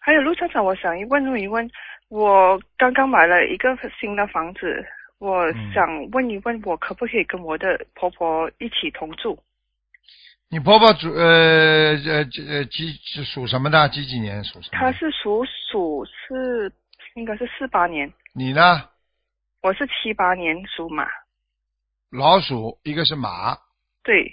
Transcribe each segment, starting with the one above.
还有陆站长，我想问一问，我刚刚买了一个新的房子，我想问一问，我可不可以跟我的婆婆一起同住？ 你婆婆属什么的？几年属什么？ 她是属鼠，应该是48年。 你呢？ 我是78年属马。 老鼠，一个是马。 对。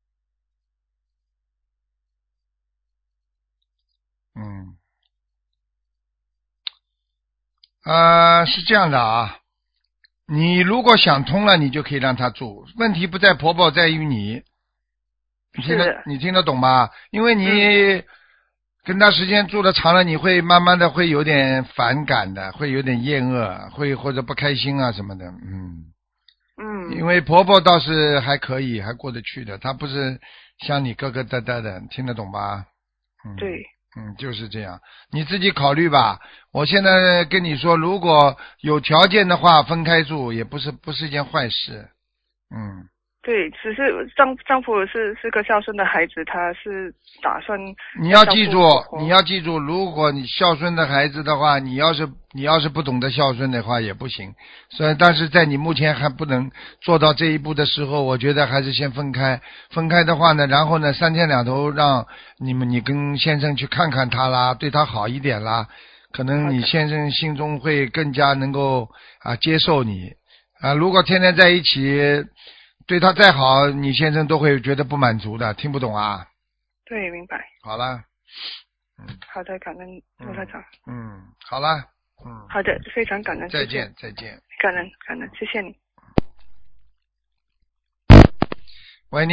是这样的啊，你如果想通了，你就可以让她住。问题不在婆婆，在于你。你听得懂吗？因为你跟她时间住的长了，你会慢慢的会有点反感的，会有点厌恶，会或者不开心啊什么的。因为婆婆倒是还可以，还过得去的，她不是像你疙疙瘩瘩的，听得懂吧？ 对。 就是这样，你自己考虑吧。我现在跟你说，如果有条件的话，分开住也不是一件坏事。 对，只是丈夫是个孝顺的孩子，他是打算你要记住婆婆， 如果你孝顺的孩子的话，你要是不懂得孝顺的话也不行。但是在你目前还不能做到这一步的时候，我觉得还是先分开。分开的话呢，然后呢，三天两头让你跟先生去看看他啦，对他好一点啦，可能你先生心中会更加能够接受你。如果天天在一起，对他再好，你先生都会觉得不满足的。听不懂啊？ 对，明白。 好了。 好的，感恩卢台长。 好了。 好的，非常感恩。 再见。 感恩，谢谢你。